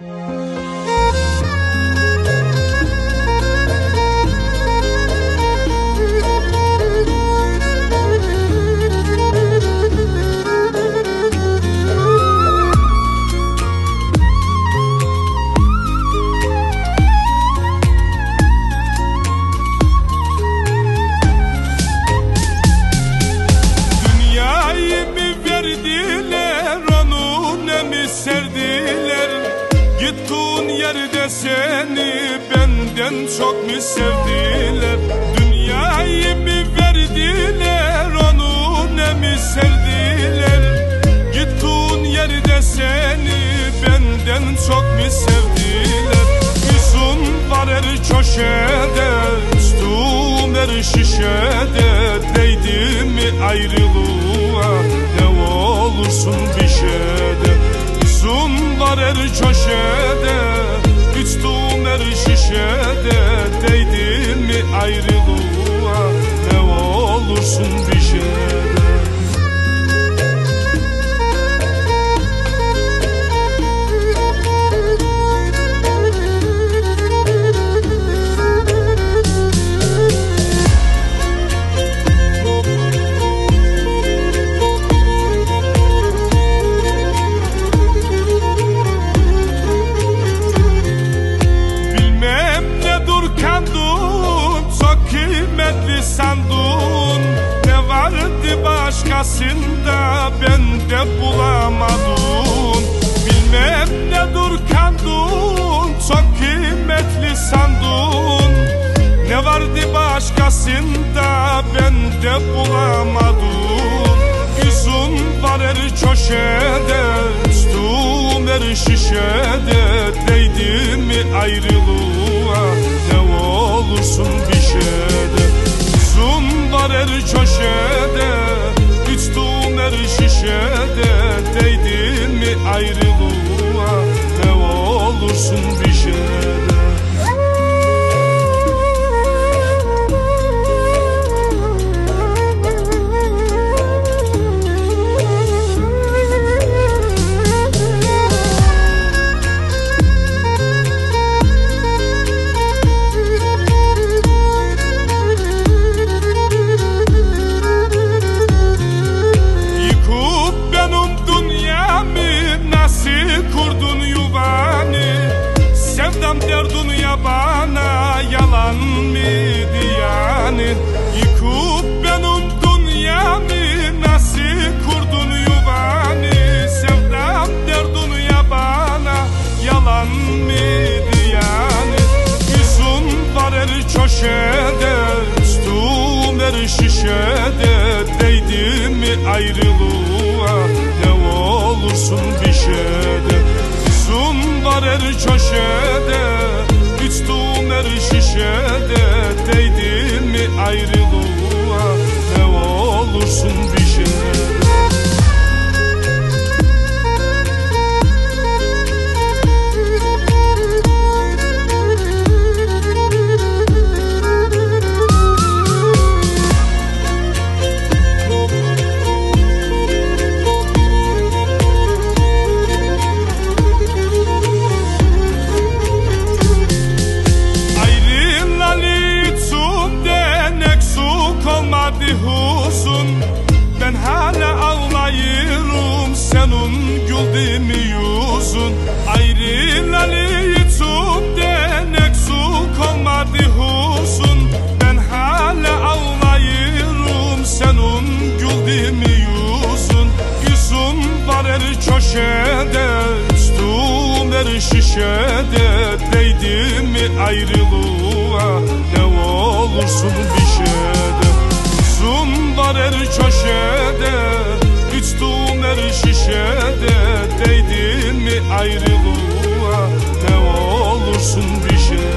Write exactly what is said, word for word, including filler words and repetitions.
Seni benden çok mu sevdiler? Dünyayı mı verdiler, onu ne mi sevdiler? Gittiğin yerde seni benden çok mu sevdiler? Yüzün var her köşede, üstüm her şişede. Değdi mi ayrılığa, ne olursun bir şeyde. Yüzün var her köşede, içtiğim her şişede. Değdin mi ayrılığa, ne olursun bir şeyde. Sandın, ne vardı başkasında bende bulamadın. Bilmem nedir kandın, çok kıymetli sandın. Ne vardı başkasında bende bulamadın. Yüzün var her köşede, üstüm her şişede. Değdi mi ayrılığa, ne olursun bir şeyde. Yüzün var her köşede, içtiğim her şişede. Değdin mi ayrılığa, ne olursun bir şeyde. Derdun ya bana yalan mıydı yani? Yıkıp benim dünyamı nasıl kurdun yuvanı? Sevdam derdun ya bana yalan mıydı yani? Yüzün var her köşede, üstüm her şişede. Değdi mi ayrılığa, ne olursun bir şeyde. Yüzün var her köşede, içtiğim her şişede. Değdi mi ayrılığa, ne olursun bir şeyde. Ben hala ağlayırım senin güldüğün yüzün. Ayrılalı içimden eksik olmadı huzun. Ben hala ağlayırım senin güldüğün yüzün. Yüzün var her köşede, üstüm her şişede. Değdi mi ayrılığa, ne olursun bir şeyde. Yüzün var her köşede, içtiğim her şişede. Değdin mi ayrılığa, ne olursun bir şey.